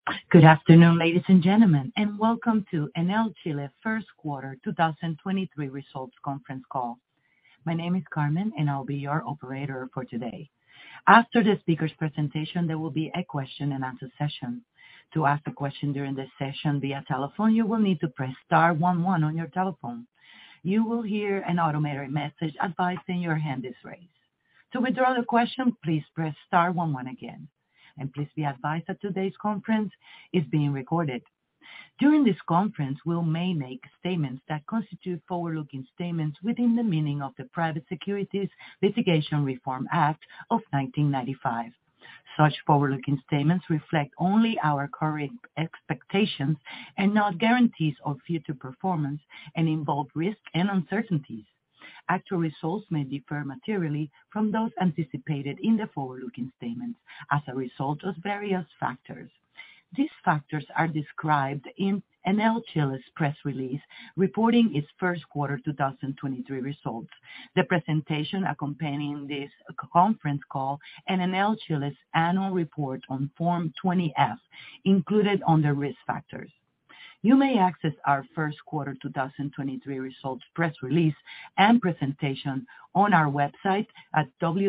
Good afternoon, ladies and gentlemen, and welcome to Enel Chile first quarter 2023 results conference call. My name is Carmen, and I'll be your operator for today. After the speaker's presentation, there will be a question and answer session. To ask a question during this session via telephone, you will need to press star 11 on your telephone. You will hear an automated message advising your hand is raised. To withdraw the question, please press star 11 again. And please be advised that today's conference is being recorded. During this conference, we may make statements that constitute forward-looking statements within the meaning of the Private Securities Litigation Reform Act of 1995. Such forward-looking statements reflect only our current expectations and not guarantees of future performance and involve risks and uncertainties. Actual results may differ materially from those anticipated in the forward-looking statements as a result of various factors. These factors are described in Enel Chile's press release reporting its first quarter 2023 results, the presentation accompanying this conference call, and Enel Chile's annual report on Form 20-F included under risk factors. You may access our first quarter 2023 results press release and presentation on our website at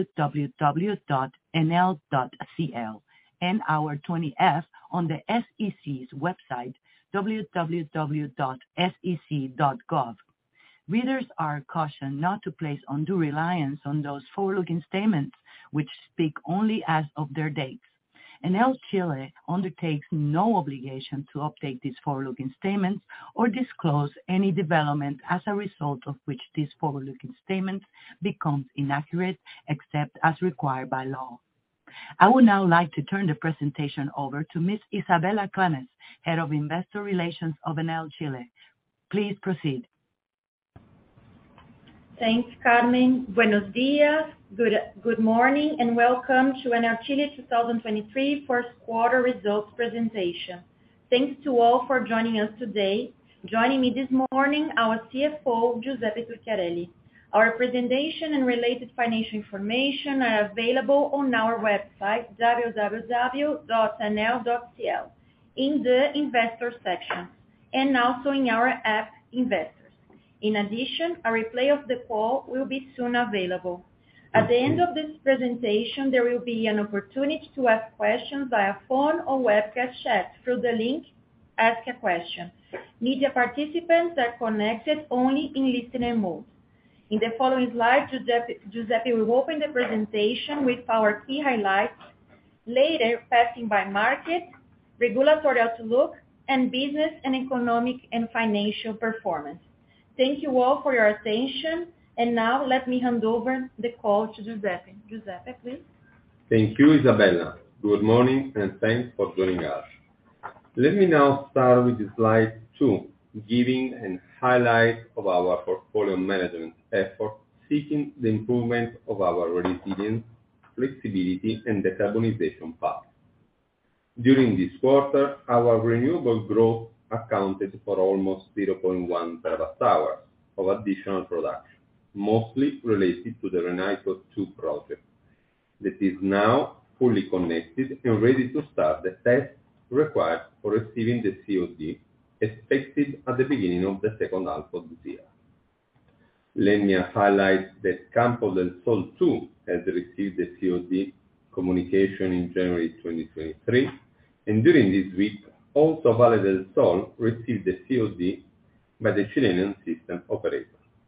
www.enel.cl and our 20-F on the SEC's website www.sec.gov. Readers are cautioned not to place undue reliance on those forward-looking statements which speak only as of their dates. Enel Chile undertakes no obligation to update these forward-looking statements or disclose any development as a result of which these forward-looking statements becomes inaccurate except as required by law. I would now like to turn the presentation over to Ms. Isabela Clanes, Head of Investor Relations of Enel Chile. Please proceed. Thanks, Carmen. Buenos dias. Good morning, and welcome to Enel Chile 2023 first quarter results presentation. Thanks to all for joining us today. Joining me this morning, our CFO, Giuseppe Turchiarelli. Our presentation and related financial information are available on our website, www.enel.cl, in the investor section, and also in our app, Investors. In addition, a replay of the call will be soon available. At the end of this presentation, there will be an opportunity to ask questions via phone or webcast chat through the link Ask a Question. Media participants are connected only in listening mode. In the following slides, Giuseppe will open the presentation with our key highlights, later passing by market, regulatory outlook, and business and economic and financial performance. Thank you all for your attention. And now let me hand over the call to Giuseppe. Giuseppe, please. Thank you, Isabella. Good morning, and thanks for joining us. Let me now start with slide 2, giving a highlight of our portfolio management effort, seeking the improvement of our resilience, flexibility, and decarbonization path. During this quarter, our renewable growth accounted for almost 0.1 terawatt-hours of additional production, mostly related to the Renaito 2 project that is now fully connected and ready to start the test required for receiving the COD expected at the beginning of the second half of this year. Let me highlight that Campo del Sol 2 has received the COD communication in January 2023, and during this week, also Valle del Sol received the COD by the Chilean system operator.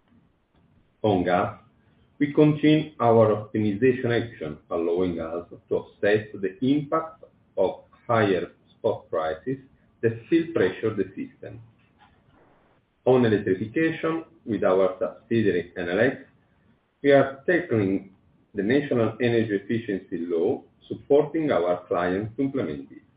On gas, we continue our optimization action, allowing us to offset the impact of higher spot prices that still pressure the system. On electrification, with our subsidiary Enel X, we are tackling the National Energy Efficiency Law, supporting our clients to implement it.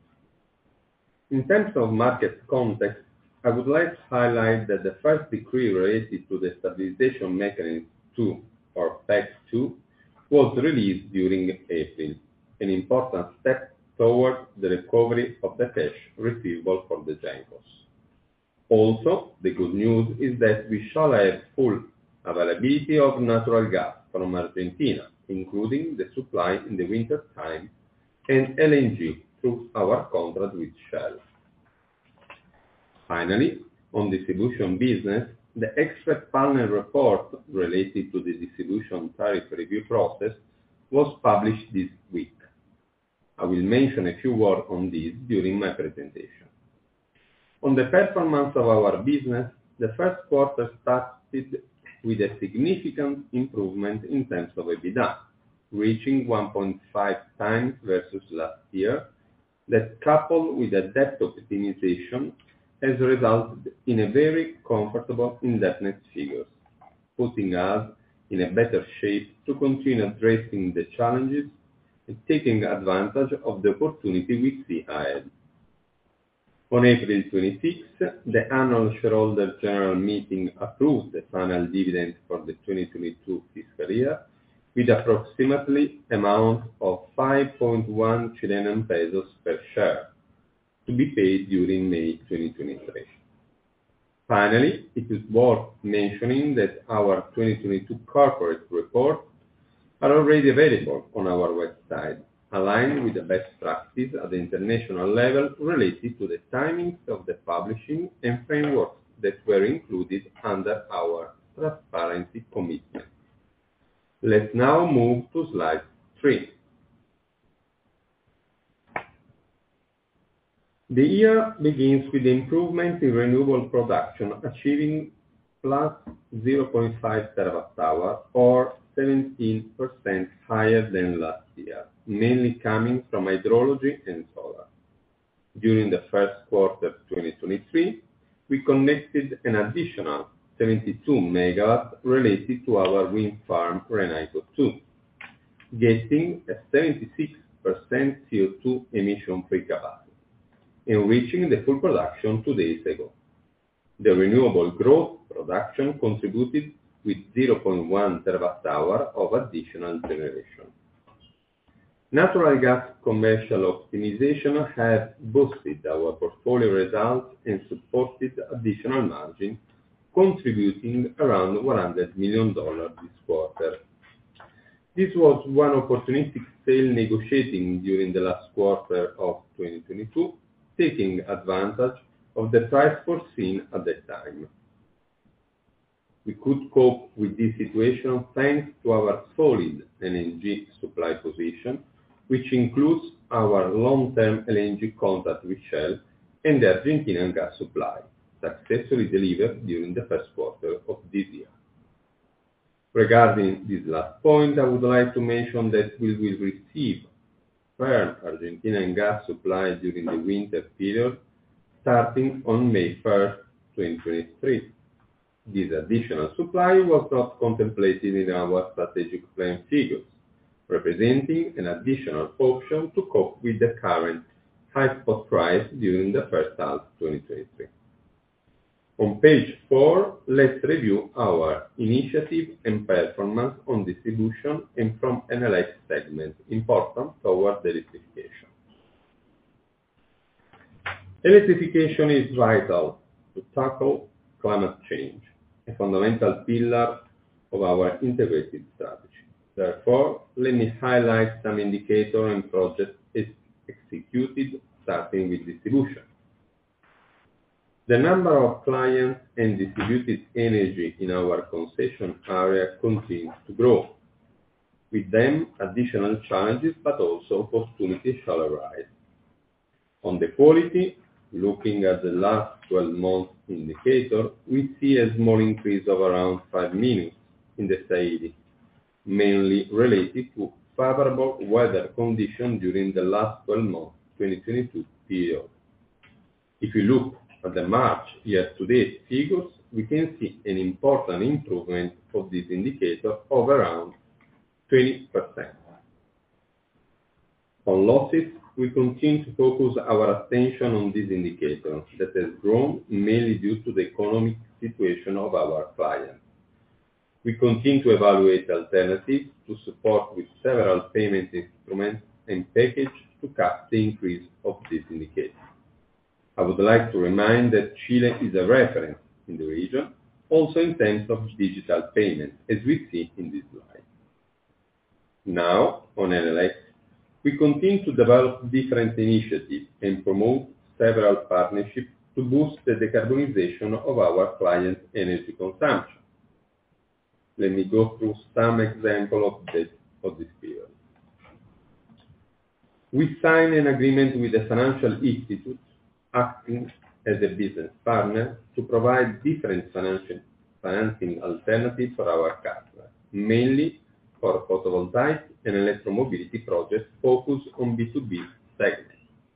In terms of market context, I would like to highlight that the first decree related to the Stabilization Mechanism 2, or PEC 2, was released during April, an important step toward the recovery of the cash receivable for the Gencos. Also, the good news is that we shall have full availability of natural gas from Argentina, including the supply in the winter time, and LNG through our contract with Shell. Finally, on distribution business, the expert panel report related to the distribution tariff review process was published this week. I will mention a few words on this during my presentation. On the performance of our business, the first quarter started with a significant improvement in terms of EBITDA, reaching 1.5 times versus last year, that coupled with a debt optimization has resulted in a very comfortable indebtedness figures, putting us in a better shape to continue addressing the challenges and taking advantage of the opportunity we see ahead. On April 26, the annual shareholder general meeting approved the final dividend for the 2022 fiscal year with approximately amount of 5.1 Chilean pesos per share to be paid during May 2023. Finally, it is worth mentioning that our 2022 corporate reports are already available on our website, aligned with the best practice at the international level related to the timings of the publishing and frameworks that were included under our transparency commitment. Let's now move to slide 3. The year begins with improvement in renewable production, achieving plus 0.5 terawatt-hour or 17% higher than last year, mainly coming from hydrology and solar. During the first quarter 2023, we connected an additional 72 megawatts related to our wind farm Renaito 2, getting a 76% CO2 emission-free capacity, and reaching the full production 2 days ago. The renewable growth production contributed with 0.1 terawatt-hour of additional generation. Natural gas commercial optimization has boosted our portfolio results and supported additional margin, contributing around $100 million this quarter. This was one opportunistic sale negotiating during the last quarter of 2022, taking advantage of the price foreseen at the time. We could cope with this situation thanks to our solid LNG supply position, which includes our long-term LNG contract with Shell and the Argentinian gas supply, successfully delivered during the first quarter of this year. Regarding this last point, I would like to mention that we will receive firm Argentinian gas supply during the winter period, starting on May 1st, 2023. This additional supply was not contemplated in our strategic plan figures, representing an additional option to cope with the current high spot price during the first half 2023. On page 4, let's review our initiative and performance on distribution and from Enel X segment important toward the electrification. Electrification is vital to tackle climate change, a fundamental pillar of our integrated strategy. Therefore, let me highlight some indicators and projects executed, starting with distribution. The number of clients and distributed energy in our concession area continues to grow. With them, additional challenges but also opportunities shall arise. On the quality, looking at the last 12 months indicator, we see a small increase of around 5 minutes in the SAIDI, mainly related to favorable weather conditions during the last 12 months 2022 period. If you look at the March year-to-date figures, we can see an important improvement of this indicator of around 20%. On losses, we continue to focus our attention on this indicator that has grown mainly due to the economic situation of our clients. We continue to evaluate alternatives to support with several payment instruments and packages to cap the increase of this indicator. I would like to remind that Chile is a reference in the region, also in terms of digital payment, as we see in this slide. Now, on Enel X, We continue to develop different initiatives and promote several partnerships to boost the decarbonization of our clients' energy consumption. Let me go through some examples of this period. We signed an agreement with a financial institute acting as a business partner to provide different financing alternatives for our customers, mainly for photovoltaic and electromobility projects focused on B2B segments.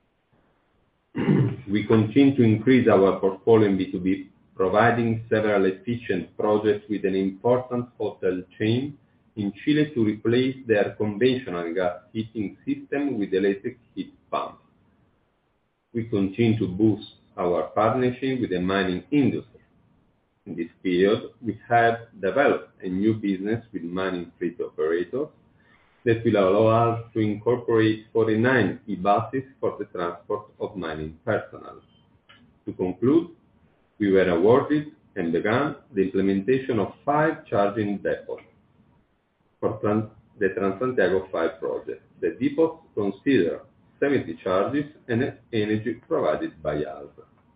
We continue to increase our portfolio in B2B, providing several efficient projects with an important hotel chain in Chile to replace their conventional gas heating system with electric heat pumps. We continue to boost our partnership with the mining industry. In this period, we have developed a new business with mining fleet operators that will allow us to incorporate 49 e-buses for the transport of mining personnel. To conclude, we were awarded and began the implementation of 5 charging depots for the Transantiago 5 project. The depots consider 70 charges and energy provided by us.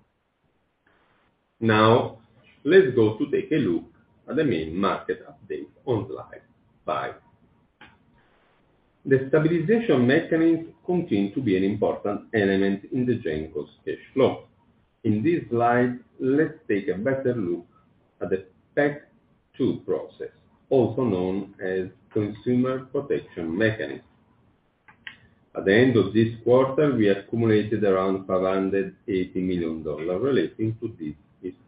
Now, let's go to take a look at the main market update on slide 5. The stabilization mechanism continues to be an important element in the GENCO's cash flow. In this slide, let's take a better look at the PEC 2 process, also known as Consumer Protection Mechanism. At the end of this quarter, we accumulated around $580 million relating to this issue.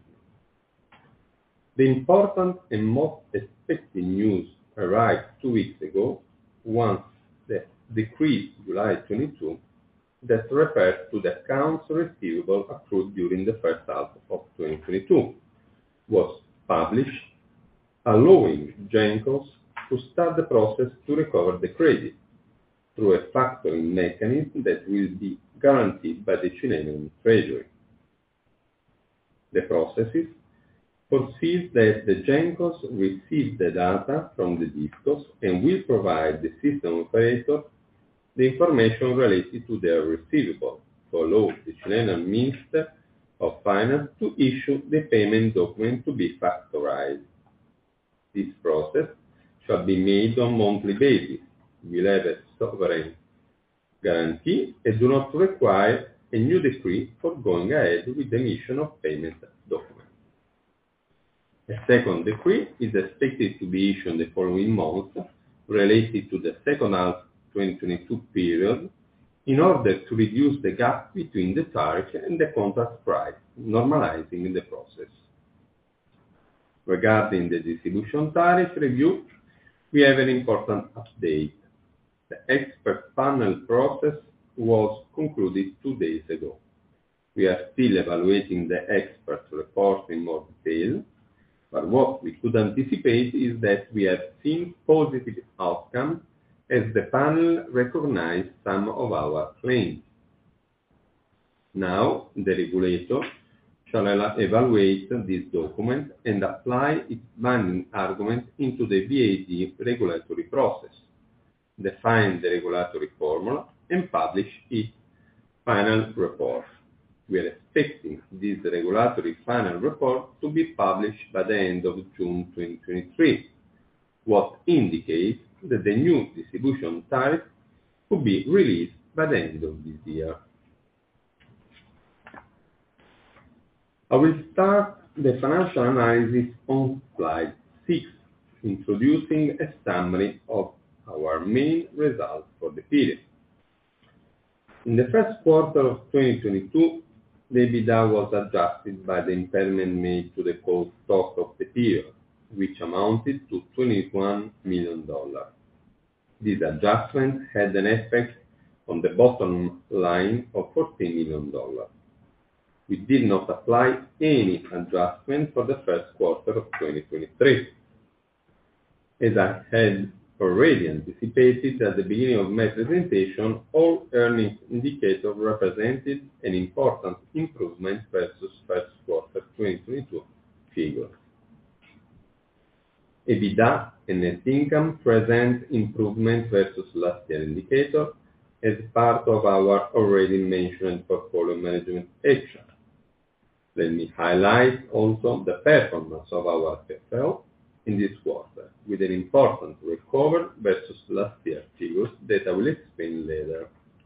The important and most expected news arrived 2 weeks ago, once the Decree July 22 that refers to the accounts receivable accrued during the first half of 2022 was published, allowing GENCOs to start the process to recover the credit through a factoring mechanism that will be guaranteed by the Chilean Treasury. The processes foresees that the GENCOs receive the data from the DISCOs and will provide the system operator the information related to their receivable to allow the Chilean Minister of Finance to issue the payment document to be factorized. This process shall be made on a monthly basis, will have a sovereign guarantee, and do not require a new decree for going ahead with the emission of payment documents. A second decree is expected to be issued the following month related to the second half 2022 period in order to reduce the gap between the tariff and the contract price, normalizing the process. Regarding the distribution tariff review, we have an important update. The expert panel process was concluded 2 days ago. We are still evaluating the expert report in more detail, but what we could anticipate is that we have seen positive outcomes as the panel recognized some of our claims. Now, the regulator shall evaluate this document and apply its binding argument into the VAT regulatory process, define the regulatory formula, and publish its final report. We are expecting this regulatory final report to be published by the end of June 2023, what indicates that the new distribution tariff could be released by the end of this year. I will start the financial analysis on slide 6, introducing a summary of our main results for the period. In the first quarter of 2022, the EBITDA was adjusted by the impairment made to the coal stock of the period, which amounted to $21 million. This adjustment had an effect on the bottom line of $14 million. We did not apply any adjustment for the first quarter of 2023. As I had already anticipated at the beginning of my presentation, all earnings indicators represented an important improvement versus first quarter 2022 figures. EBITDA and net income present improvement versus last year indicator, as part of our already mentioned portfolio management action. Let me highlight also the performance of our FFO in this quarter, with an important recovery versus last year figures that I will explain later.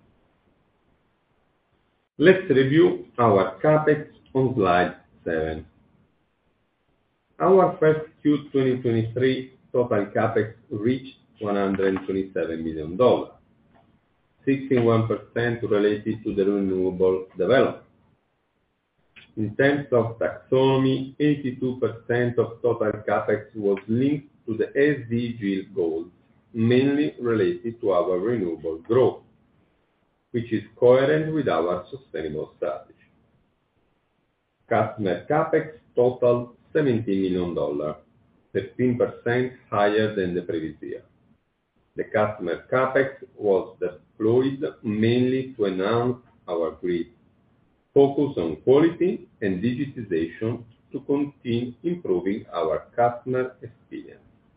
Let's review our CapEx on slide 7. Our first Q 2023 total CapEx reached $127 million, 61% related to the renewable development. In terms of taxonomy, 82% of total CapEx was linked to the SDG goals, mainly related to our renewable growth, which is coherent with our sustainable strategy. Customer CapEx totaled $70 million, 13% higher than the previous year. The customer CapEx was deployed mainly to enhance our grid, focus on quality and digitization to continue improving our customer experience.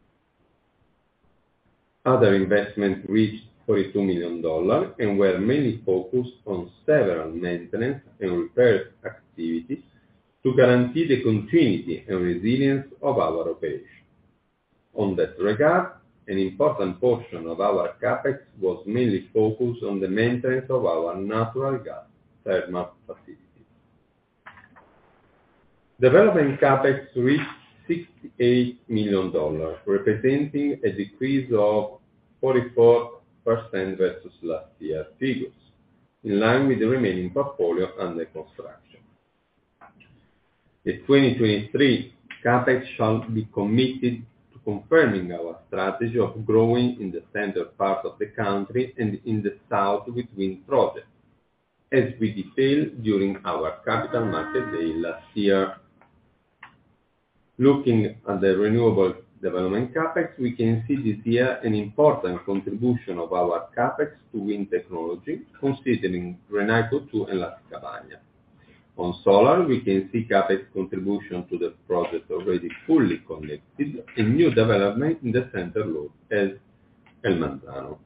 Other investments reached $42 million and were mainly focused on several maintenance and repair activities to guarantee the continuity and resilience of our operation. On that regard, an important portion of our CapEx was mainly focused on the maintenance of our natural gas thermal facilities. Development CapEx reached $68 million, representing a decrease of 44% versus last year's figures, in line with the remaining portfolio under construction. The 2023 CapEx shall be committed to confirming our strategy of growing in the center part of the country and in the south with wind projects, as we detailed during our Capital Market Day last year. Looking at the renewable development CapEx, we can see this year an important contribution of our CapEx to wind technology, considering Renato 2 and Las Cabañas. On solar, we can see CapEx contribution to the project already fully connected and new development in the center load as El Manzano.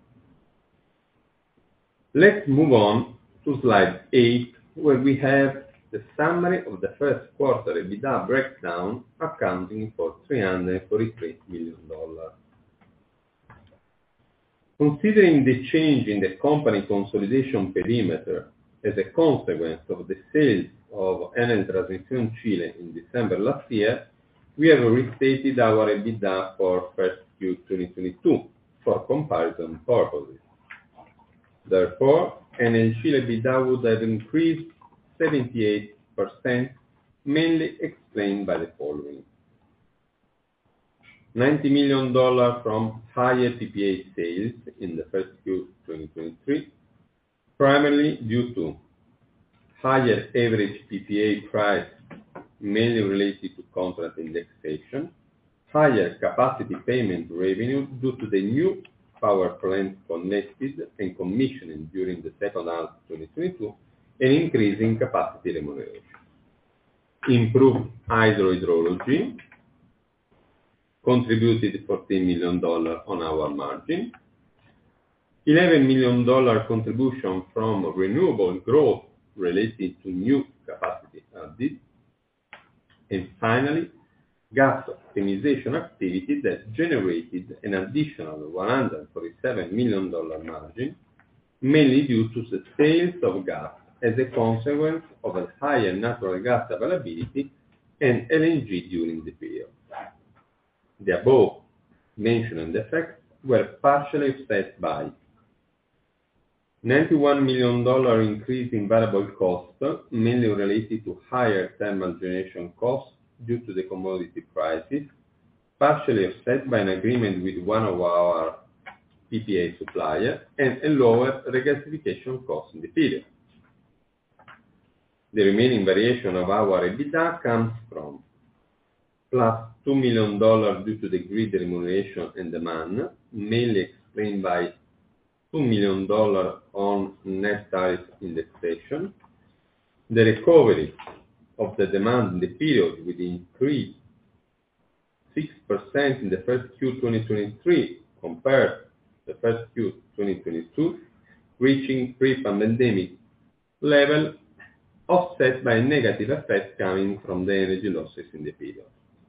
Let's move on to slide 8, where we have the summary of the first quarter EBITDA breakdown, accounting for $343 million. Considering the change in the company consolidation perimeter as a consequence of the sales of Enel Transmisión Chile in December last year, we have restated our EBITDA for first Q 2022 for comparison purposes. Therefore, Enel Chile EBITDA would have increased 78%, mainly explained by the following: $90 million from higher PPA sales in the first Q 2023, primarily due to higher average PPA price, mainly related to contract indexation, higher capacity payment revenue due to the new power plant connected and commissioning during the second half of 2022, and increasing capacity remuneration. Improved hydrohydrology contributed $14 million on our margin, $11 million contribution from renewable growth related to new capacity added, and finally, gas optimization activity that generated an additional $147 million margin, mainly due to the sales of gas as a consequence of a higher natural gas availability and LNG during the period. The above mentioned effects were partially offset by $91 million increase in variable costs, mainly related to higher thermal generation costs due to the commodity prices, partially offset by an agreement with one of our PPA suppliers, and a lower regasification cost in the period. The remaining variation of our EBITDA comes from plus $2 million due to the grid remuneration and demand, mainly explained by $2 million on net tariff indexation, the recovery of the demand in the period with increase 6% in the first Q 2023 compared to the first Q 2022, reaching pre-pandemic level, offset by negative effects coming from the energy losses in the period.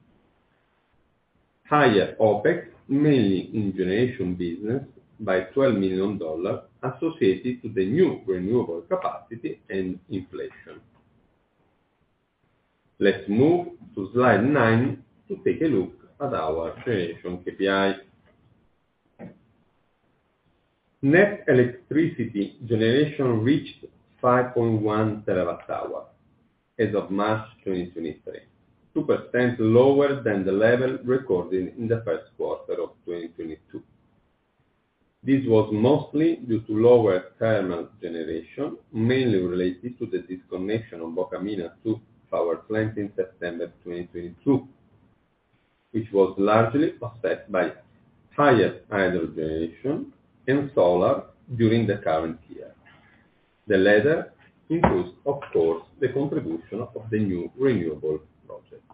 Higher OpEx, mainly in generation business, by $12 million associated to the new renewable capacity and inflation. Let's move to slide 9 to take a look at our generation KPI. Net electricity generation reached 5.1 terawatt-hour as of March 2023, 2% lower than the level recorded in the first quarter of 2022. This was mostly due to lower thermal generation, mainly related to the disconnection of Bocamina 2 power plant in September 2022, which was largely offset by higher hydro generation and solar during the current year. The latter includes, of course, the contribution of the new renewable project.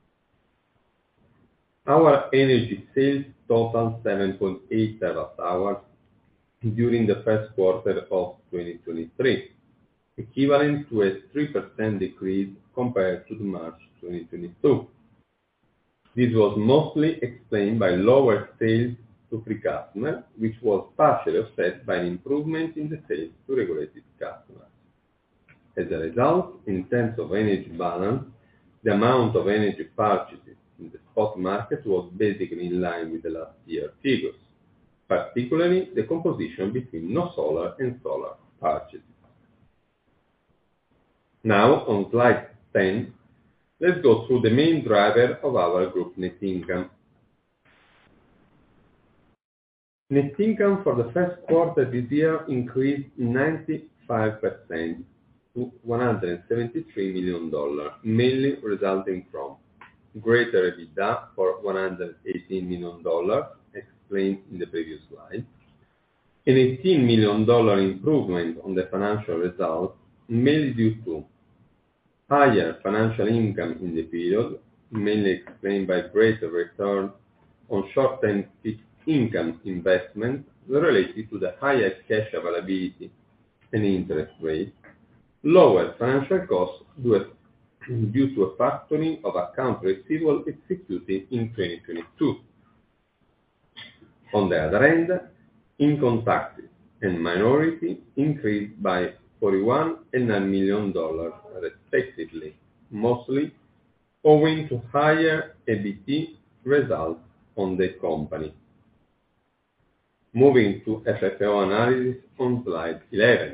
Our energy sales totaled 7.8 terawatt-hours during the first quarter of 2023, equivalent to a 3% decrease compared to March 2022. This was mostly explained by lower sales to free customers, which was partially offset by an improvement in the sales to regulated customers. As a result, in terms of energy balance, the amount of energy purchased in the spot market was basically in line with the last year figures, particularly the composition between no solar and solar purchases. Now, on slide 10, let's go through the main driver of our group net income. Net income for the first quarter this year increased 95% to $173 million, mainly resulting from greater EBITDA for $118 million, explained in the previous slide, an $18 million improvement on the financial results, mainly due to higher financial income in the period, mainly explained by greater return on short-term fixed income investments related to the higher cash availability and interest rates, lower financial costs due to a factoring of account receivable executed in 2022. On the other hand, income taxes and minority increased by $41 and $9 million respectively, mostly owing to higher EBT results on the company. Moving to FFO analysis on slide 11.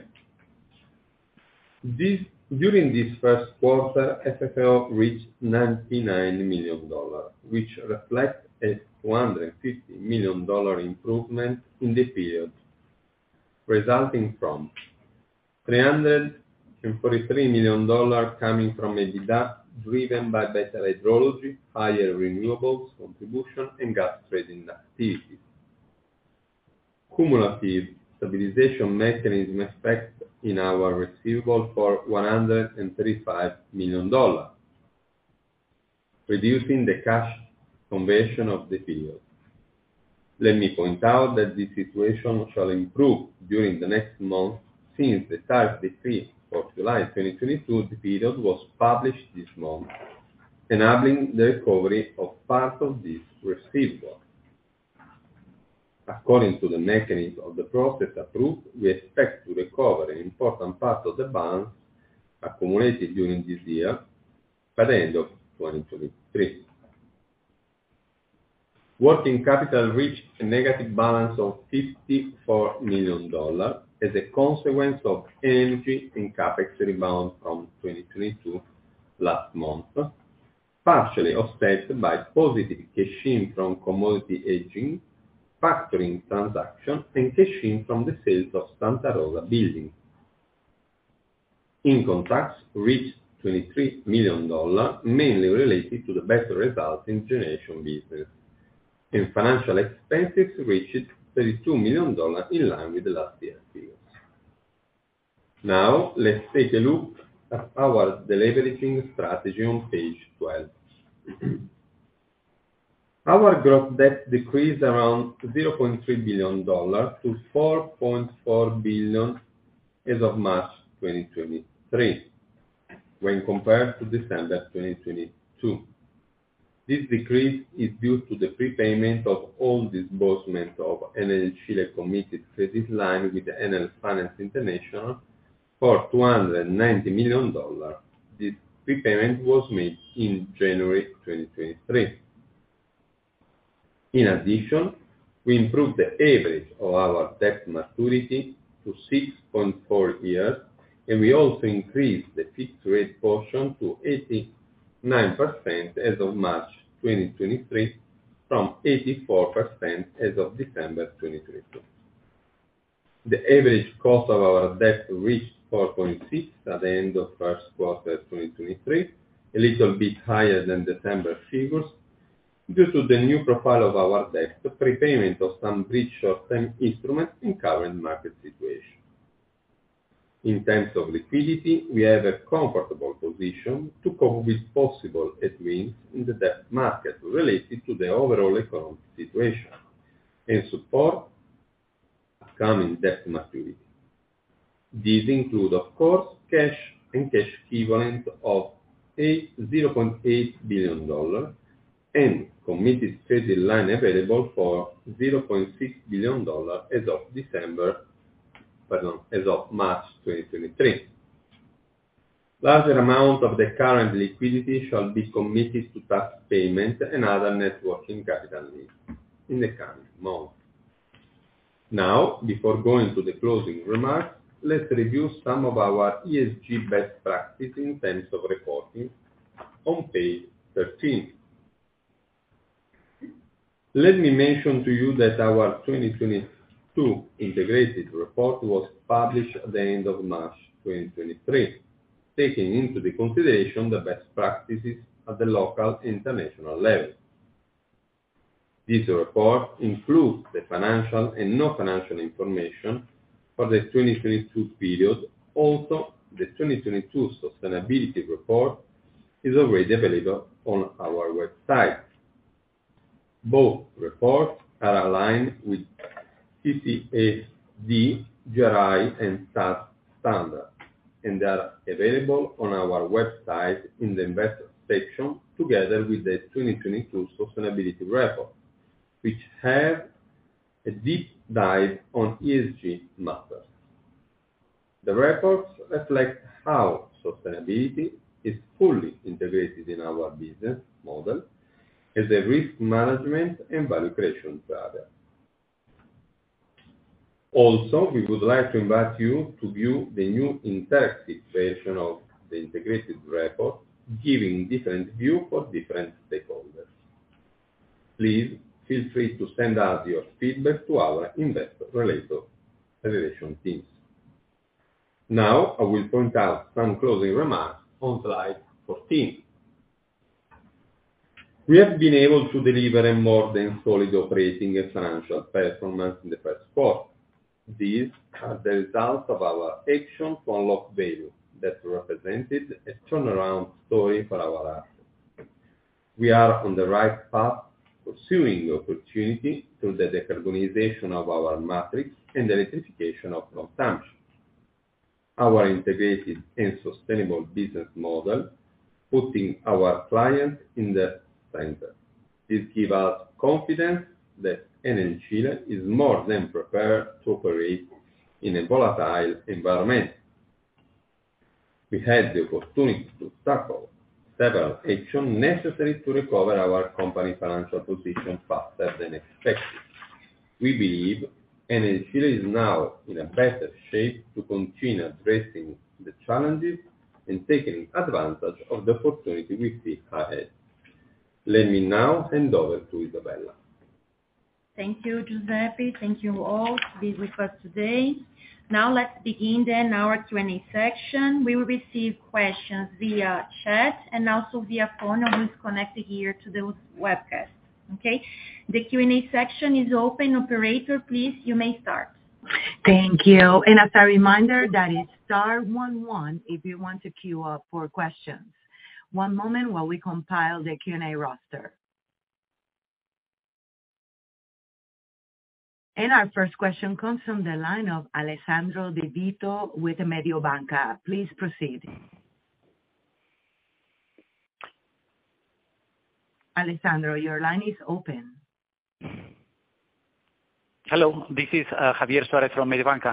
During this first quarter, FFO reached $99 million, which reflects a $250 million improvement in the period, resulting from $343 million coming from EBITDA driven by better hydrology, higher renewables contribution, and gas trading activities. Cumulative stabilization mechanism effect in our receivable for $135 million, reducing the cash conversion of the period. Let me point out that this situation shall improve during the next month, since the tariff decree for July 2022 the period was published this month, enabling the recovery of part of this receivable. According to the mechanism of the process approved, we expect to recover an important part of the balance accumulated during this year by the end of 2023. Working capital reached a negative balance of $54 million as a consequence of energy and capex rebound from 2022 last month, partially offset by positive cash-in from commodity hedging, factoring transaction, and cash-in from the sales of Santa Rosa building. Income tax reached $23 million, mainly related to the better results in generation business, and financial expenses reached $32 million in line with the last year's figures. Now, let's take a look at our deleveraging strategy on page 12. Our gross debt decreased around $0.3 billion to $4.4 billion as of March 2023, when compared to December 2022. This decrease is due to the prepayment of all disbursements of Enel Chile committed credit line with Enel Finance International for $290 million. This prepayment was made in January 2023. In addition, we improved the average of our debt maturity to 6.4 years, and we also increased the fixed rate portion to 89% as of March 2023 from 84% as of December 2022. The average cost of our debt reached 4.6 at the end of first quarter 2023, a little bit higher than December figures, due to the new profile of our debt, prepayment of some bridge short-term instruments in current market situation. In terms of liquidity, we have a comfortable position to cope with possible headwinds in the debt market related to the overall economic situation and support upcoming debt maturity. These include, of course, cash and cash equivalent of $0.8 billion and committed credit line available for $0.6 billion as of March 2023. Larger amount of the current liquidity shall be committed to tax payment and other net working capital needs in the coming months. Now, before going to the closing remarks, let's review some of our ESG best practices in terms of reporting on page 13. Let me mention to you that our 2022 integrated report was published at the end of March 2023, taking into the consideration the best practices at the local and international level. This report includes the financial and non-financial information for the 2022 period. Also, the 2022 sustainability report is already available on our website. Both reports are aligned with TCFD, GRI, and SASB standards, and are available on our website in the investor section, together with the 2022 sustainability report, which have a deep dive on ESG matters. The reports reflect how sustainability is fully integrated in our business model as a risk management and value creation driver. Also, we would like to invite you to view the new interactive version of the integrated report, giving different view for different stakeholders. Please feel free to send us your feedback to our investor relations teams. Now, I will point out some closing remarks on slide 14. We have been able to deliver a more than solid operating and financial performance in the first quarter. These are the results of our action to unlock value that represented a turnaround story for our assets. We are on the right path, pursuing opportunity through the decarbonization of our matrix and the electrification of consumption. Our integrated and sustainable business model, putting our clients in the center. This gives us confidence that Enel Chile is more than prepared to operate in a volatile environment. We had the opportunity to tackle several actions necessary to recover our company financial position faster than expected. We believe Enel Chile is now in a better shape to continue addressing the challenges and taking advantage of the opportunity we see ahead. Let me now hand over to Isabella. Thank you, Giuseppe. Thank you all to be with us today. Now let's begin then our Q&A section. We will receive questions via chat and also via phone who is connected here to the webcast. Okay? The Q&A section is open. Operator, please, you may start. Thank you. And as a reminder, that is star 11 if you want to queue up for questions. One moment while we compile the Q&A roster. And our first question comes from the line of Alessandro De Vito with Mediobanca. Please proceed. Alessandro, your line is open. Hello, this is Javier Suarez from Mediobanca.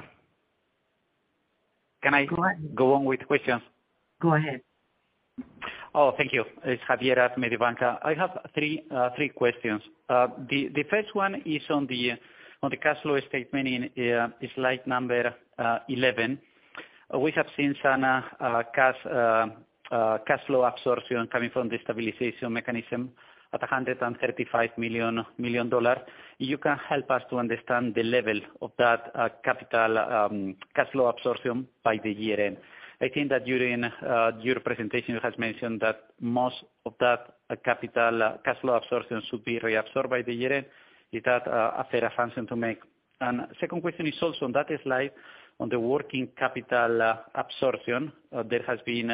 Can I go on with questions? Go ahead. Oh, thank you. It's Javier at Mediobanca. I have three questions. The first one is on the cash flow statement in slide number 11. We have seen some cash flow absorption coming from the stabilization mechanism at $135 million. You can help us to understand the level of that capital cash flow absorption by the year end. I think that during your presentation you have mentioned that most of that capital cash flow absorption should be reabsorbed by the year end. Is that a fair assumption to make? And second question is also on that slide on the working capital absorption. There has been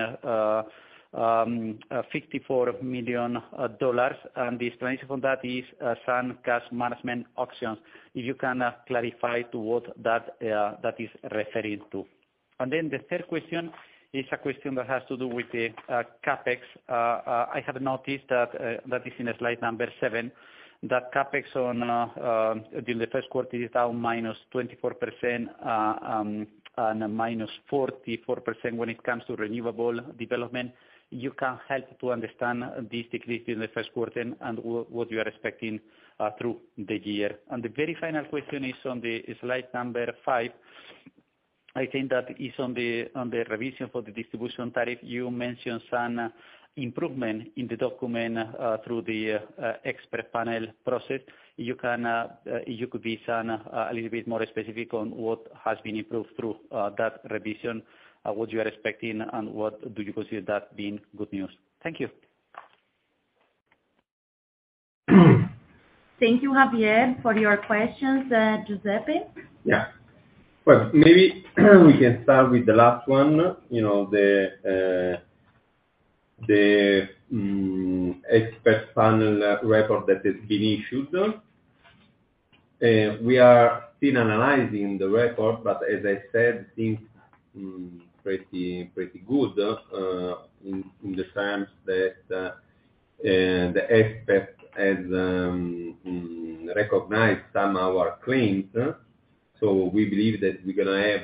$54 million, and the explanation for that is some cash management options. If you can clarify to what that is referring to. And then the third question is a question that has to do with the capex. I have noticed that is in slide number 7. That capex on during the first quarter is down minus 24% and minus 44% when it comes to renewable development. You can help to understand this decrease in the first quarter and what you are expecting through the year. And the very final question is on the slide number 5. I think that is on the revision for the distribution tariff. You mentioned some improvement in the document through the expert panel process. You could be a little bit more specific on what has been improved through that revision, what you are expecting, and what do you consider that being good news? Thank you. Thank you, Javier, for your questions. Giuseppe? Yeah. Well, maybe we can start with the last one, the expert panel report that has been issued. We are still analyzing the report, but as I said, seems pretty good in the terms that the expert has recognized some of our claims. So we believe that we're gonna have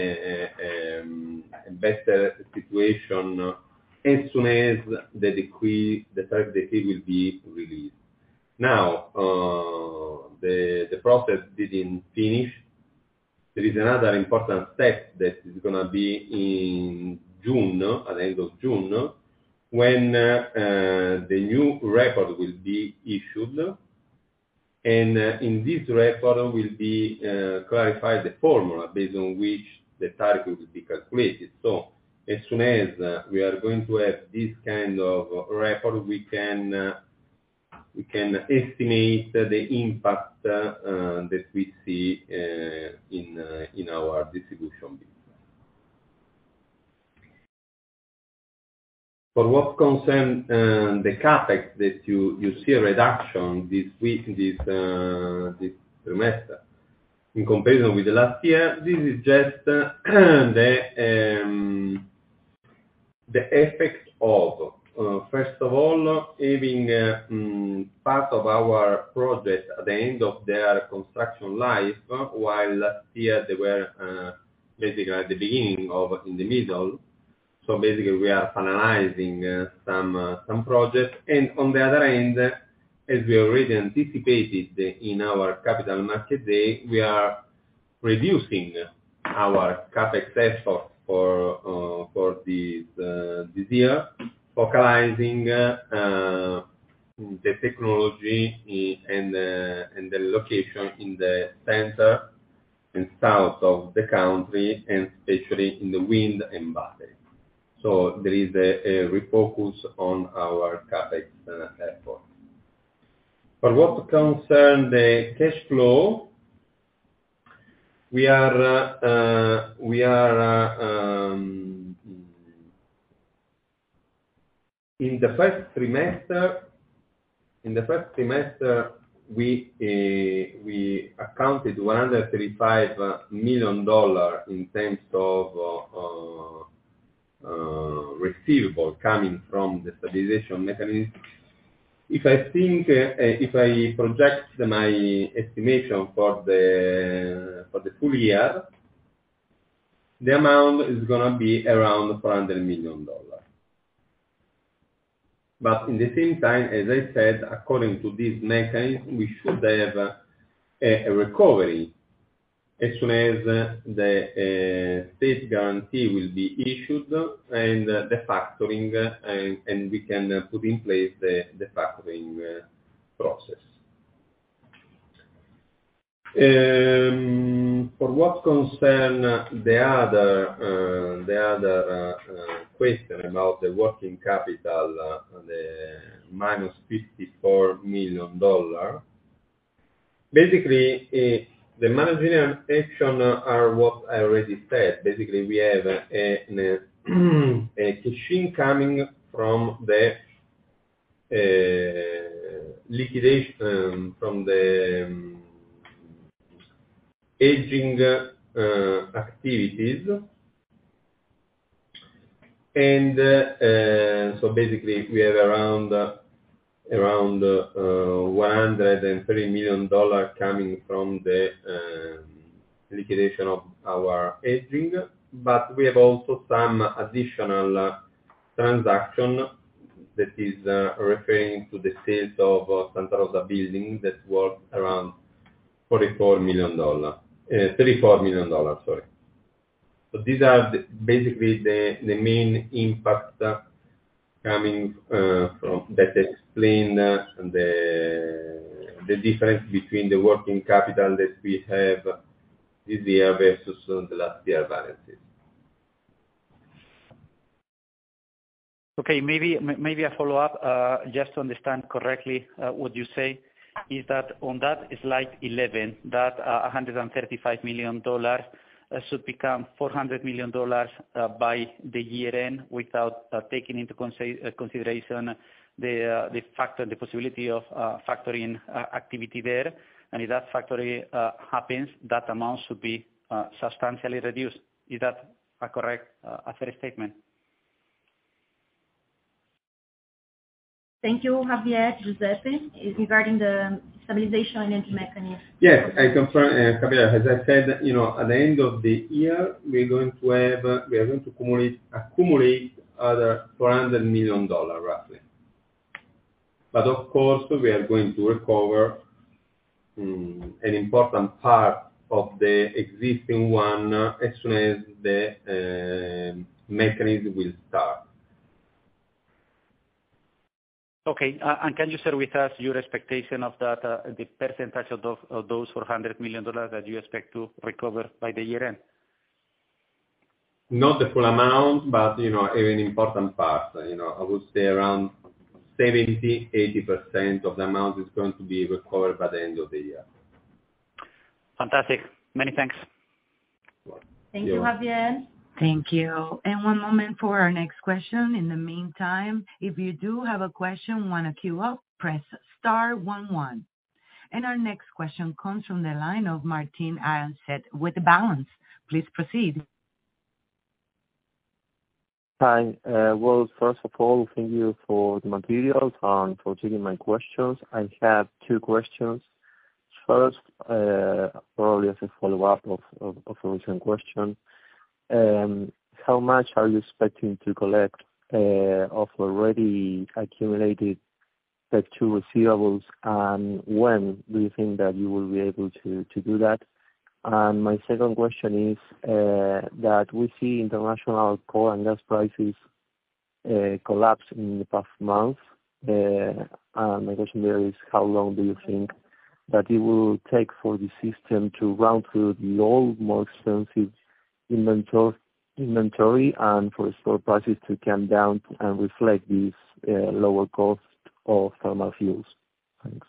a better situation as soon as the tariff decree will be released. Now, the process didn't finish. There is another important step that is gonna be in June, at the end of June, when the new report will be issued. And in this report will be clarified the formula based on which the tariff will be calculated. So as soon as we are going to have this kind of report, we can estimate the impact that we see in our distribution business. For what concerns the capex that you see a reduction this trimester in comparison with the last year, this is just the effect of first of all having part of our project at the end of their construction life, while last year they were basically at the beginning of in the middle. So basically we are finalizing some projects, and on the other end, as we already anticipated in our Capital Market Day, we are reducing our capex effort for this year, focalizing the technology and the location in the center and south of the country, and especially in the wind and battery. So there is a refocus on our capex effort. For what concerns the cash flow, we are in the first trimester we accounted $135 million in terms of receivable coming from the stabilization mechanism. If I project my estimation for the full year, the amount is gonna be around $400 million. But in the same time, as I said, according to this mechanism, we should have a recovery as soon as the state guarantee will be issued and the factoring, and we can put in place the factoring process. For what concern the other question about the working capital, the minus $54 million, basically the managerial action are what I already said. Basically, we have a cash-in coming from the liquidation, from the hedging activities. And so basically, we have around $130 million coming from the liquidation of our hedging, but we have also some additional transaction that is referring to the sales of Santa Rosa building that worth around $34 million, sorry. So these are basically the main impact coming from that explain the difference between the working capital that we have this year versus the last year balances. Okay, maybe a follow-up, just to understand correctly what you say, is that on that slide 11, that $135 million should become $400 million by the year end without taking into consideration the possibility of factoring activity there. And if that factory happens, that amount should be substantially reduced. Is that a correct, a fair statement? Thank you, Javier. Giuseppe, regarding the stabilization and entry mechanism. Yes, I confirm, Javier. As I said, at the end of the year, we are going to accumulate other $400 million roughly. But of course, we are going to recover an important part of the existing one as soon as the mechanism will start. Okay, and can you share with us your expectation of that, the percentage of those $400 million that you expect to recover by the year end? Not the full amount, but an important part. I would say around 70-80% of the amount is going to be recovered by the end of the year. Fantastic. Many thanks. Thank you, Javier. Thank you. And one moment for our next question. In the meantime, if you do have a question, want to queue up, press *11. And our next question comes from the line of Martin Aronset with Balance. Please proceed. Hi. Well, first of all, thank you for the materials and for taking my questions. I have two questions. First, probably as a follow-up of a recent question. How much are you expecting to collect of already accumulated Tech 2 receivables, and when do you think that you will be able to do that? And my second question is that we see international coal and gas prices collapse in the past month. And my question there is, how long do you think that it will take for the system to run through the old, more expensive inventory and for store prices to come down and reflect this lower cost of thermal fuels? Thanks.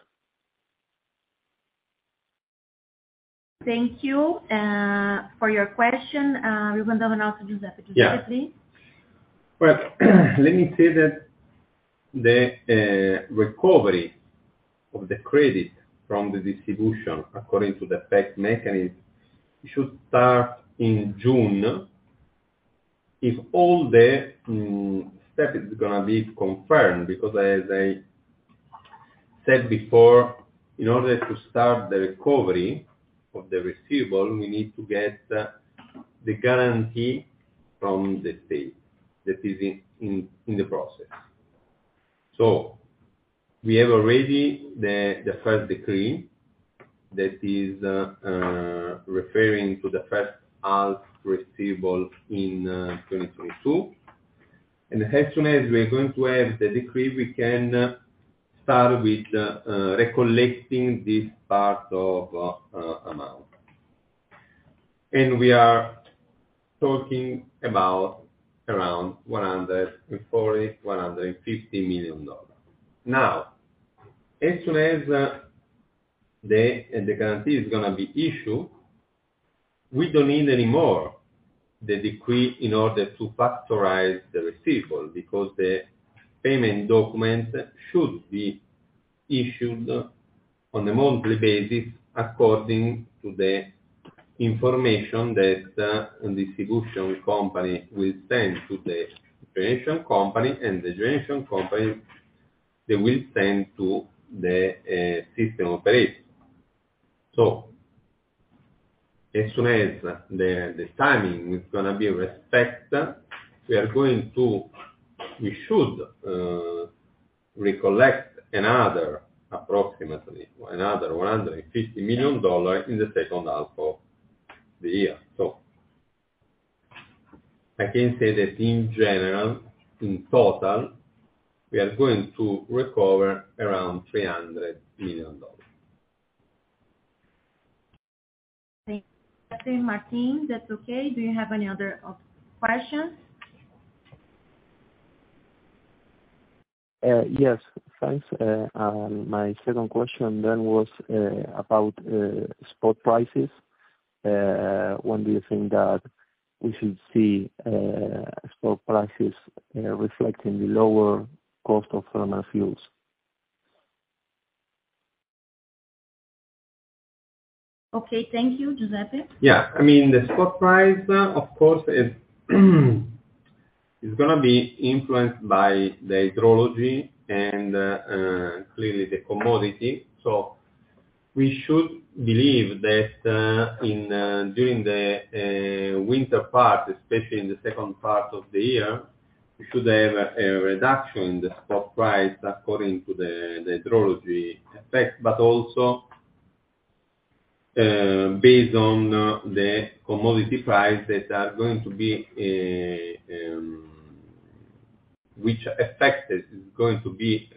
Thank you for your question. We will now to Giuseppe. Giuseppe, please. Well, let me say that the recovery of the credit from the distribution according to the PEC mechanism should start in June if all the steps is going to be confirmed, because as I said before, in order to start the recovery of the receivable, we need to get the guarantee from the state that is in the process. So we have already the first decree that is referring to the first half receivable in 2022. And as soon as we are going to have the decree, we can start with recollecting this part of amount. And we are talking about around $140, $150 million. Now, as soon as the guarantee is going to be issued, we don't need anymore the decree in order to factorize the receivable, because the payment document should be issued on a monthly basis according to the information that the distribution company will send to the generation company, and the generation company they will send to the system operator. So as soon as the timing is going to be respected, we should recollect approximately another $150 million in the second half of the year. So I can say that in general, in total, we are going to recover around $300 million. Thank you, Martin. That's okay. Do you have any other questions? Yes, thanks. My second question then was about spot prices. When do you think that we should see spot prices reflecting the lower cost of thermal fuels? Okay, thank you, Giuseppe. Yeah, I mean, the spot price, of course, is going to be influenced by the hydrology and clearly the commodity. So we should believe that during the winter part, especially in the second part of the year, we should have a reduction in the spot price according to the hydrology effect, but also based on the commodity price that are going to be which effect is going to be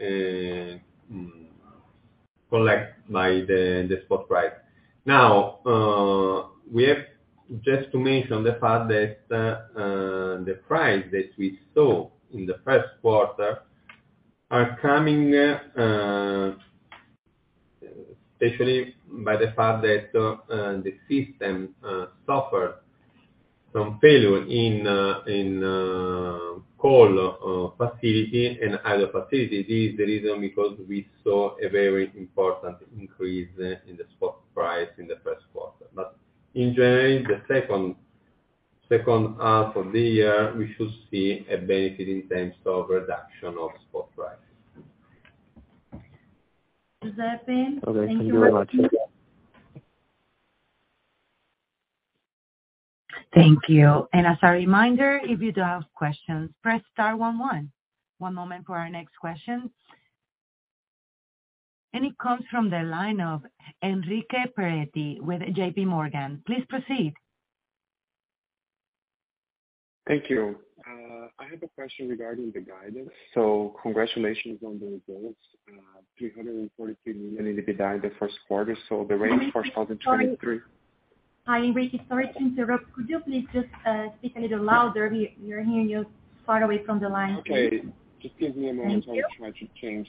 collected by the spot price. Now, we have just to mention the fact that the price that we saw in the first quarter are coming especially by the fact that the system suffered some failure in coal facility and other facilities. This is the reason because we saw a very important increase in the spot price in the first quarter. But in general, the second half of the year, we should see a benefit in terms of reduction of spot prices. Giuseppe, okay, thank you very much. Thank you. And as a reminder, if you do have questions, press star 11. One moment for our next question. And it comes from the line of Enrique Peretti with JP Morgan. Please proceed. Thank you. I have a question regarding the guidance. So congratulations on the results. 343 million in EBITDA in the first quarter. So the range for 2023. Hi, Enrique. Sorry to interrupt. Could you please just speak a little louder? We are hearing you far away from the line. Okay. Just give me a moment. Thank you. I'll try to change.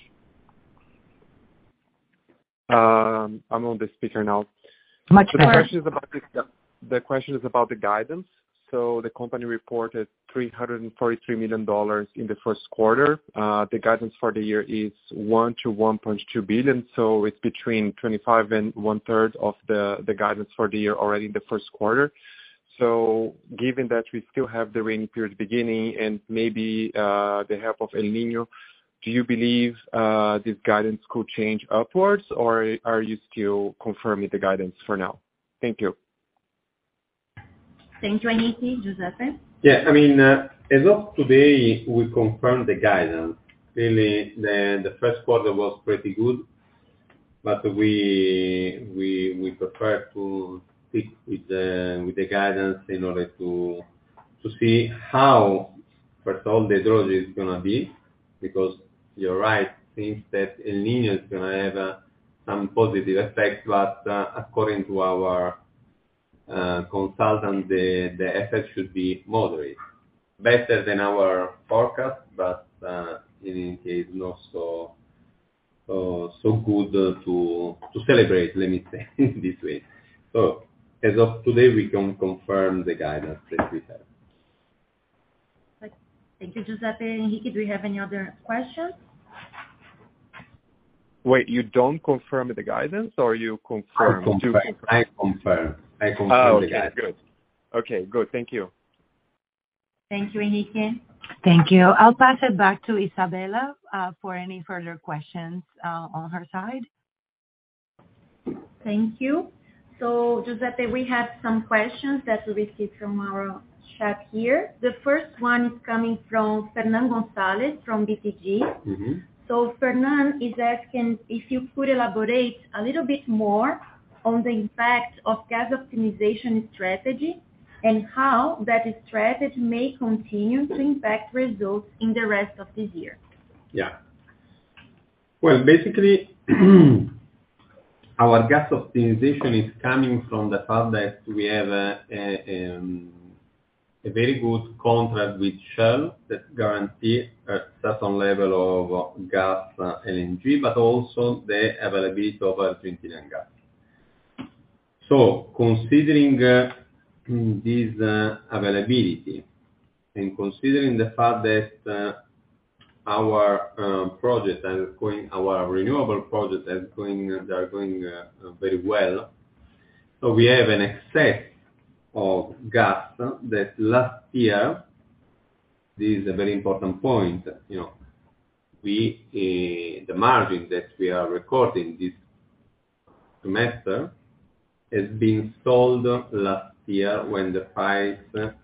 I'm on the speaker now. Much So better. the question is about the guidance. So the company reported $343 million in the first quarter. The guidance for the year is $1 to 1.2 billion, so it's between 25 and one-third of the guidance for the year already in the first quarter. So given that we still have the rainy period beginning and maybe the help of El Niño, do you believe this guidance could change upwards, or are you still confirming the guidance for now? Thank you. Thank you, Henrique. Giuseppe? Yeah, I mean, as of today, we confirm the guidance. Really, the first quarter was pretty good, but we prefer to stick with the guidance in order to see how, first of all, the hydrology is gonna be, because you're right, seems that El Niño is gonna have some positive effect, but according to our consultant, the effect should be moderate, better than our forecast, but in any case not so good to celebrate. Let me say this way. So as of today, we can confirm the guidance that we have. Thank you, Giuseppe. Henrique, do we have any other questions? Wait, you don't confirm the guidance, or you confirm? I confirm the guidance. Good. Okay, good. Thank you. Thank you, Henrique. Thank you. I'll pass it back to Isabella for any further questions on her side. Thank you. So, Giuseppe, we have some questions that we received from our chat here. The first one is coming from Fernan Gonzalez from BTG. Mm-hmm. So Fernan is asking if you could elaborate a little bit more on the impact of gas optimization strategy and how that strategy may continue to impact results in the rest of this year. Yeah. Well, basically, our gas optimization is coming from the fact that we have a very good contract with Shell that guarantee a certain level of gas LNG, but also the availability of Argentinian gas. So considering this availability and considering the fact that our renewable project are going very well, so we have an excess of gas that last year, this is a very important point, the margin that we are recording this semester has been sold last year when the price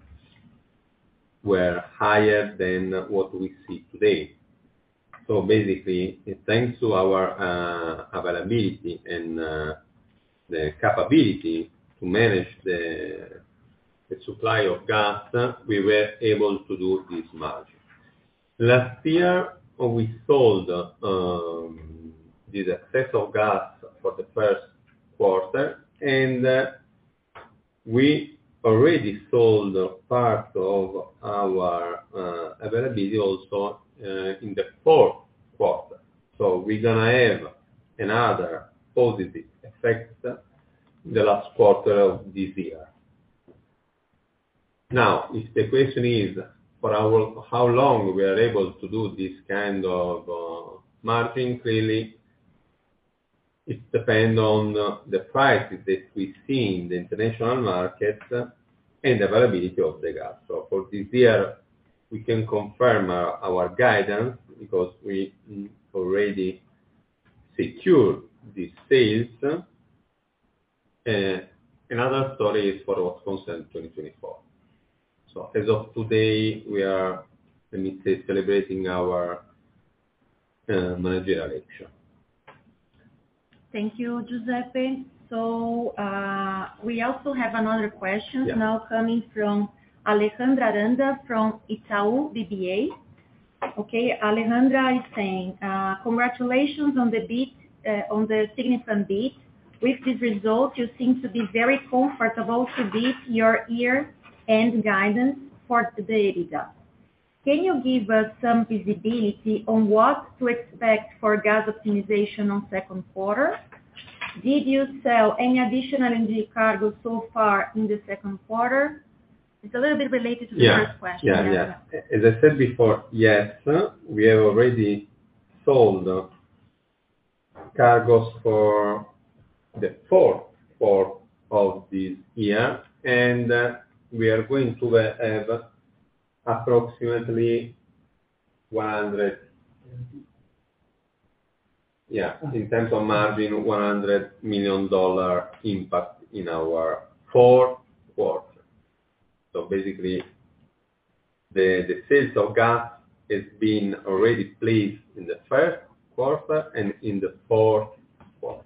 were higher than what we see today. So basically, thanks to our availability and the capability to manage the supply of gas, we were able to do this margin. Last year, we sold this excess of gas for the first quarter, and we already sold part of our availability also in the fourth quarter. So we're gonna have another positive effect the last quarter of this year. Now, if the question is for how long we are able to do this kind of margin, clearly it depends on the prices that we see in the international market and the availability of the gas. So for this year, we can confirm our guidance because we already secured these sales. Another story is for what concerns 2024. So as of today, we are, let me say, celebrating our managerial action. Thank you, Giuseppe. So we also have another question now coming from Alejandra Aranda from Itaú BBA. Okay, Alejandra is saying, congratulations on the beat, on the significant beat. With this result, you seem to be very comfortable to beat your year-end guidance for the EBITDA. Can you give us some visibility on what to expect for gas optimization on second quarter? Did you sell any additional LNG cargo so far in the second quarter? It's a little bit related to the first question. Yeah. As I said before, yes, we have already sold cargoes for the fourth quarter of this year, and we are going to have approximately 100, in terms of margin, $100 million impact in our fourth quarter. So basically, the sales of gas has been already placed in the first quarter and in the fourth quarter.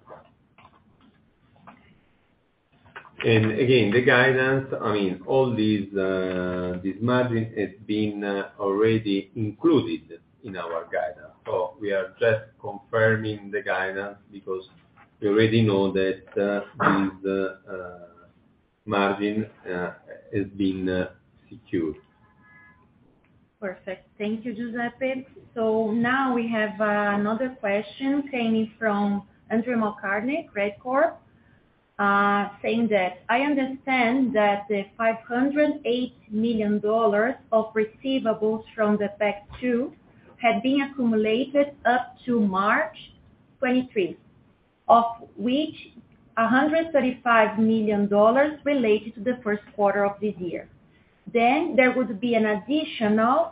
And again, the guidance, I mean, all these this margin has been already included in our guidance. So we are just confirming the guidance because we already know that this margin has been secured. Perfect. Thank you, Giuseppe. So now we have another question coming from Andrew McCartney, Redcorp, saying that I understand that the $508 million of receivables from the PEC 2 had been accumulated up to March 23, of which $135 million related to the first quarter of this year. Then there would be an additional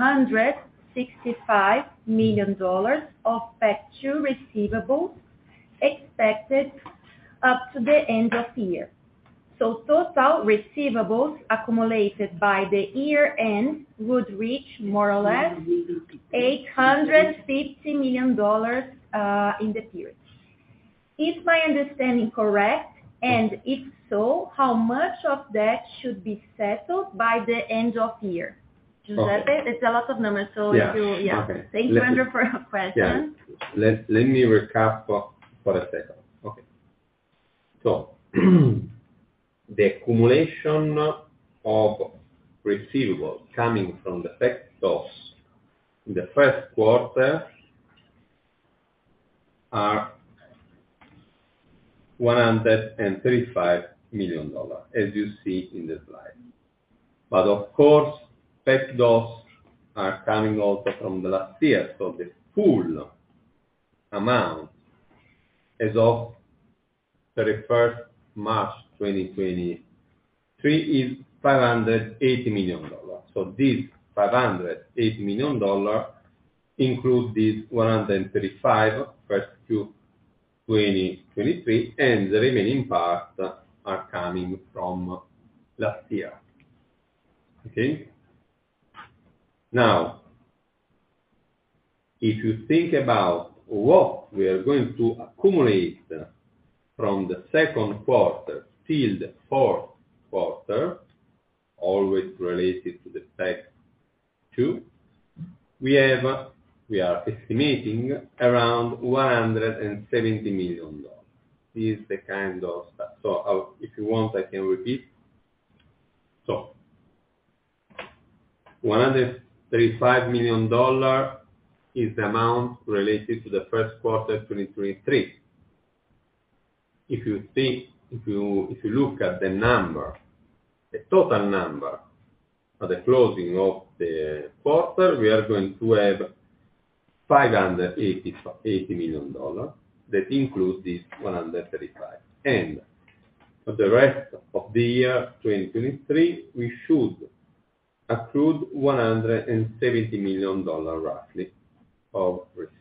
$265 million of PEC 2 receivables expected up to the end of the year. So total receivables accumulated by the year end would reach more or less $850 million in the period. Is my understanding correct? And if so, how much of that should be settled by the end of the year? Giuseppe, it's a lot of numbers, so if you, Okay. Thank you, Andrew, for your question. Yeah. Let me recap for a second. Okay. So the accumulation of receivables coming from the PEC DOS in the first quarter are $135 million, as you see in the slide. But of course, PEC DOS are coming also from the last year, so the full amount as of 31st March 2023 is $580 million. So this $580 million include this 135 first Q 2023, and the remaining part are coming from last year. Okay? Now, if you think about what we are going to accumulate from the second quarter till the fourth quarter, always related to the PEC 2, we are estimating around $170 million. This is the kind of stuff. So if you want, I can repeat. So $135 million is the amount related to the first quarter 2023. If you look at the number, the total number at the closing of the quarter, we are going to have $580 million that includes this 135. And for the rest of the year 2023, we should accrue $170 million roughly of receipts.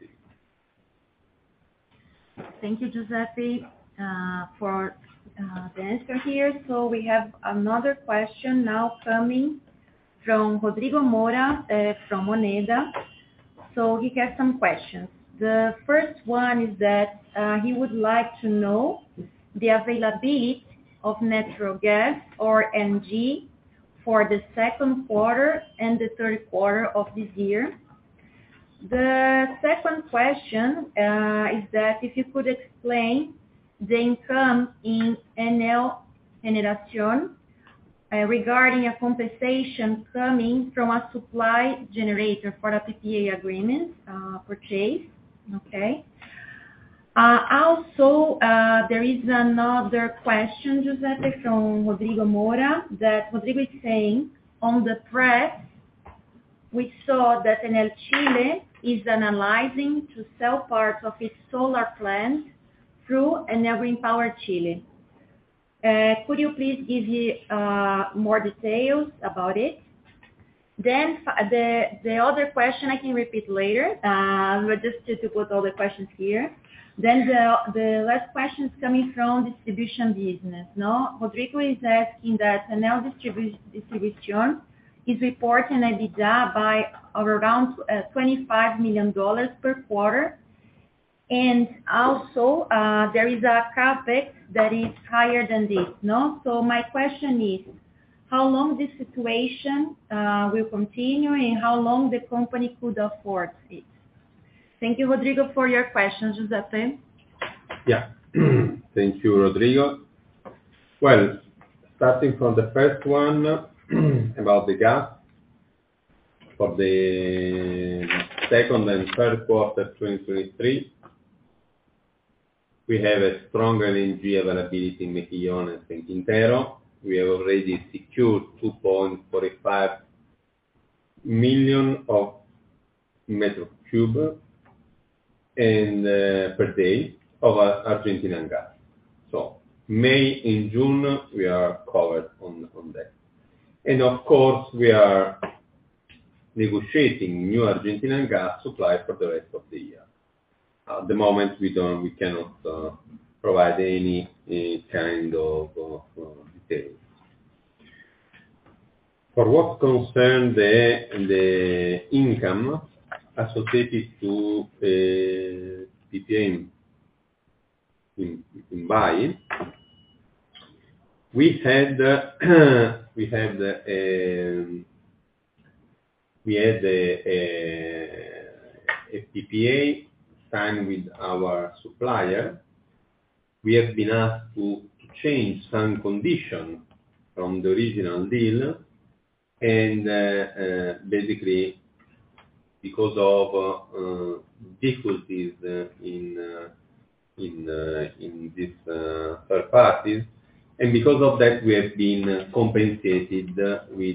Thank you, Giuseppe, for the answer here. So we have another question now coming from Rodrigo Mora from Moneda. So he has some questions. The first one is that he would like to know the availability of natural gas or NG for the second quarter and the third quarter of this year. The second question is that if you could explain the income in Enel Generación regarding a compensation coming from a supply generator for a PPA agreement purchase. Okay. Also, there is another question, Giuseppe, from Rodrigo Mora, that Rodrigo is saying, on the press, we saw that Enel Chile is analyzing to sell parts of its solar plant through Enel Green Power Chile. Could you please give more details about it? Then the other question I can repeat later, but just to put all the questions here. Then the last question is coming from distribution business, no? Rodrigo is asking that Enel Distribution is reporting EBITDA by around $25 million per quarter. And also, there is a CapEx that is higher than this, no? So my question is, how long this situation will continue and how long the company could afford it? Thank you, Rodrigo, for your questions. Giuseppe? Yeah. Thank you, Rodrigo. Well, starting from the first one about the gas, for the second and third quarter 2023, we have a strong LNG availability in Mejillones and Quintero. We have already secured 2.45 million of meters cubed and per day of Argentinian gas. So May and June we are covered on that. And of course we are negotiating new Argentinian gas supply for the rest of the year. At the moment we cannot provide any kind of details. For what concerns the income associated to PPA in buy, we had a PPA signed with our supplier. We have been asked to change some conditions from the original deal, and basically because of difficulties in these third parties, and because of that we have been compensated with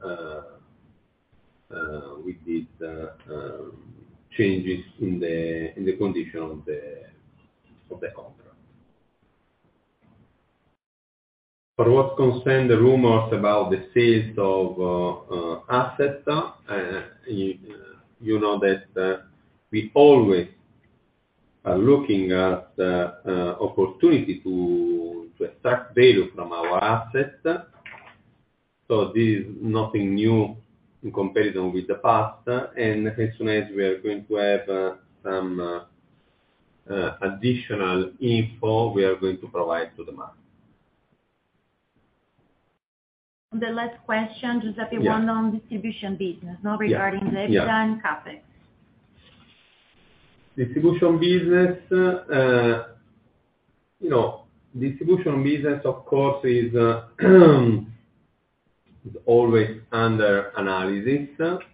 these changes in the condition of the contract. For what concerns the rumors about the sales of assets, you know that we always are looking at opportunity to extract value from our assets. So this is nothing new in comparison with the past, and as soon as we are going to have some additional info, we are going to provide to the market. The last question, Giuseppe, one on distribution business, now regarding the EBITDA and CapEx. Distribution business, distribution business, of course, is always under analysis.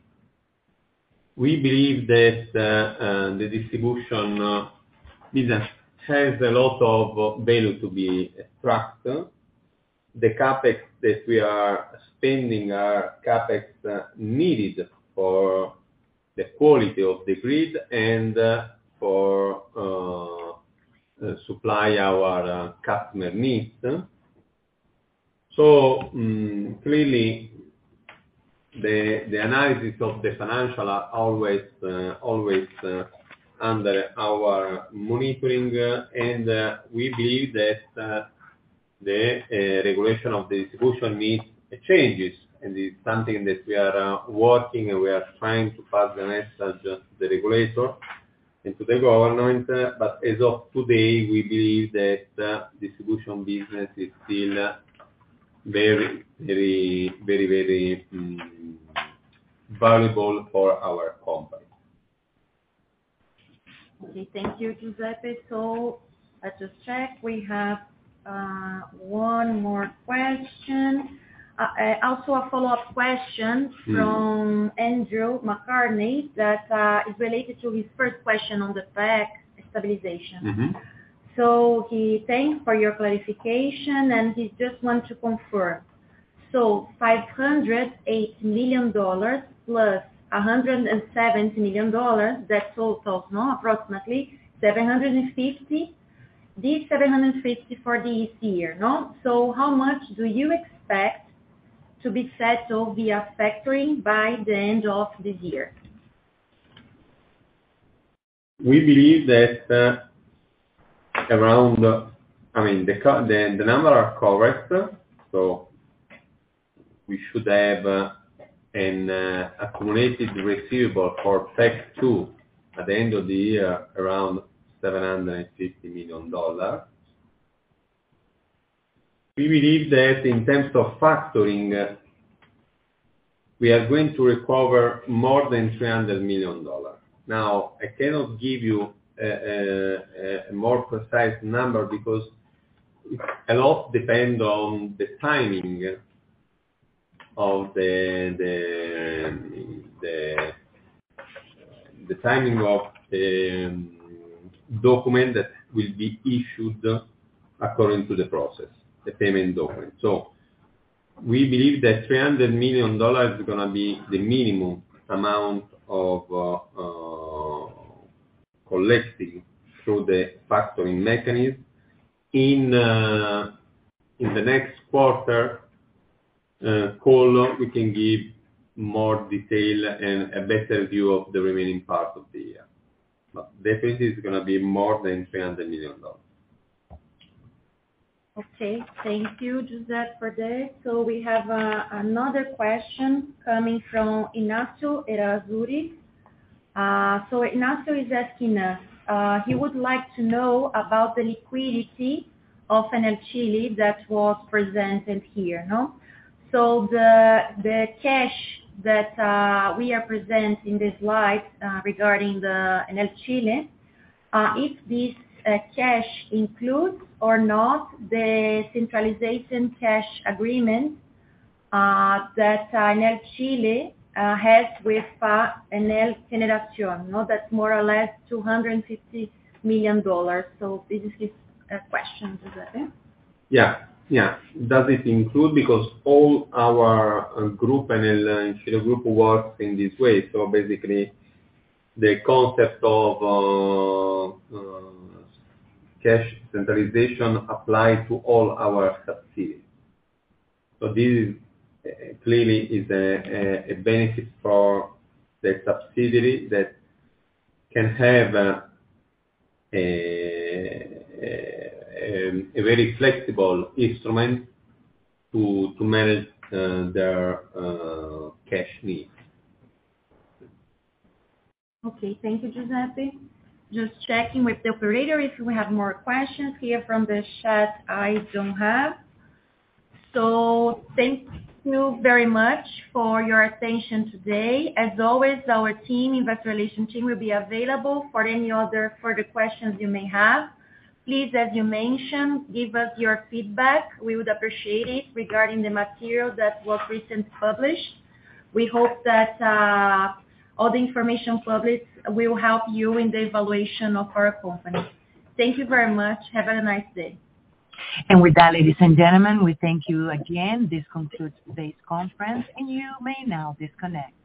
We believe that the distribution business has a lot of value to be extracted. The CapEx that we are spending are CapEx needed for the quality of the grid and for supply our customer needs. So clearly the analysis of the financial are always under our monitoring, and we believe that the regulation of the distribution needs changes, and it's something that we are working, and we are trying to pass the message to the regulator and to the government. But as of today, we believe that distribution business is still very valuable for our company. Okay, thank you, Giuseppe. So let's just check. We have one more question. Also a follow-up question from Andrew McCartney that is related to his first question on the PEC stabilization. Mm-hmm. So he thanks for your clarification, and he just wants to confirm. So $508 million plus $170 million, that totals approximately 750. This 750 for this year, no? So how much do you expect to be settled via factoring by the end of this year? We believe that around, the number are correct, so we should have an accumulated receivable for Phase 2 at the end of the year around $750 million. We believe that in terms of factoring, we are going to recover more than $300 million. Now, I cannot give you a more precise number because a lot depends on the timing of the timing of the document that will be issued according to the process, the payment document. So we believe that $300 million is going to be the minimum amount of collecting through the factoring mechanism. In the next quarter call, we can give more detail and a better view of the remaining part of the year. But definitely it's going to be more than $300 million. Okay, thank you, Giuseppe, for this. So we have another question coming from Ignacio Erazuri. So Ignacio is asking us, he would like to know about the liquidity of Enel Chile that was presented here, no? So the cash that we are presenting in this slide regarding the Enel Chile, if this cash includes or not the centralization cash agreement that Enel Chile has with Enel Generación, no? That's more or less $250 million. So this is his question, Giuseppe. Yeah. Does it include, because all our group, Enel Chile Group, works in this way. So basically, the concept of cash centralization applies to all our subsidiaries. So this is clearly is a benefit for the subsidiary that can have a very flexible instrument to manage their cash needs. Okay, thank you, Giuseppe. Just checking with the operator if we have more questions here from the chat. I don't have. So thank you very much for your attention today. As always, our team, Investor Relations team, will be available for any other further questions you may have. Please, as you mentioned, give us your feedback. We would appreciate it regarding the material that was recently published. We hope that all the information published will help you in the evaluation of our company. Thank you very much. Have a nice day. And with that, ladies and gentlemen, we thank you again. This concludes today's conference, and you may now disconnect.